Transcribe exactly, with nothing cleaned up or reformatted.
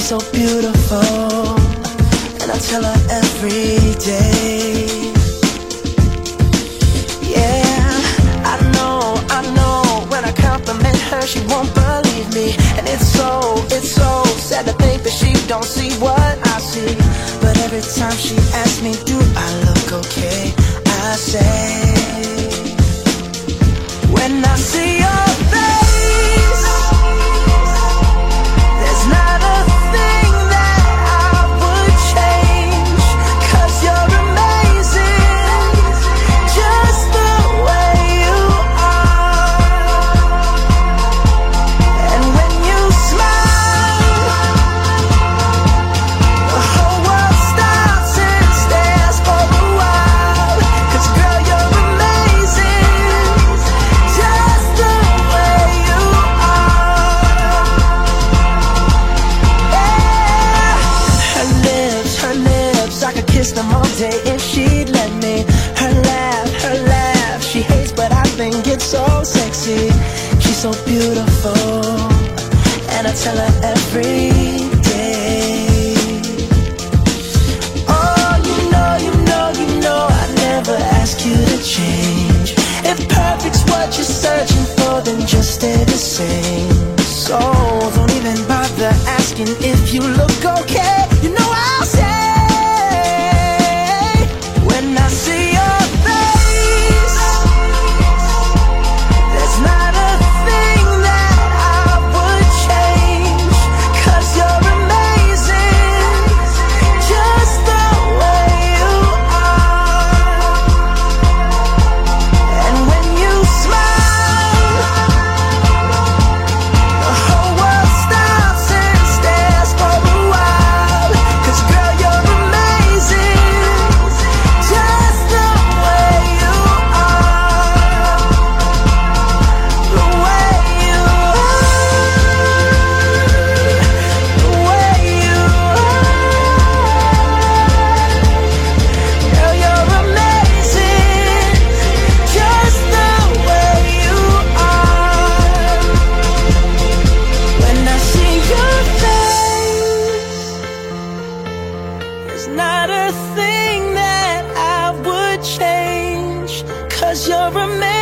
so beautiful, and I tell her every day. Yeah, I know, I know, when I compliment her she won't believe me. And it's so, it's so sad to think that she don't see what I see. But every time she asks me, do I look okay, I say, when I see your face, there's not a thing that I would change, 'cause you're amazing, just the way you are. And when you smile, the whole world stops and stares for a while. 'Cause girl, you're amazing, just the way you are. Yeah. Her lips, her lips, I could kiss them all day if she'd let me. Her laugh, her laugh, she hates but I think it's so sexy. She's so beautiful, and I tell her every day. Oh, you know, you know, you know I never ask you to change. If perfect's what you're searching for, then just stay the same. So don't even bother asking if you look okay. You know I'll say, when I see your face, there's not a thing that I would change, 'cause you're amazing, just the way you are. And when you smile, the whole world stops and stares for a while. 'Cause girl, you're amazing, just the way you are. The way you are, the way you are. Girl, you're amazing, just the way you are. When I see your face, there's not a thing that I would change, 'cause you're amazing.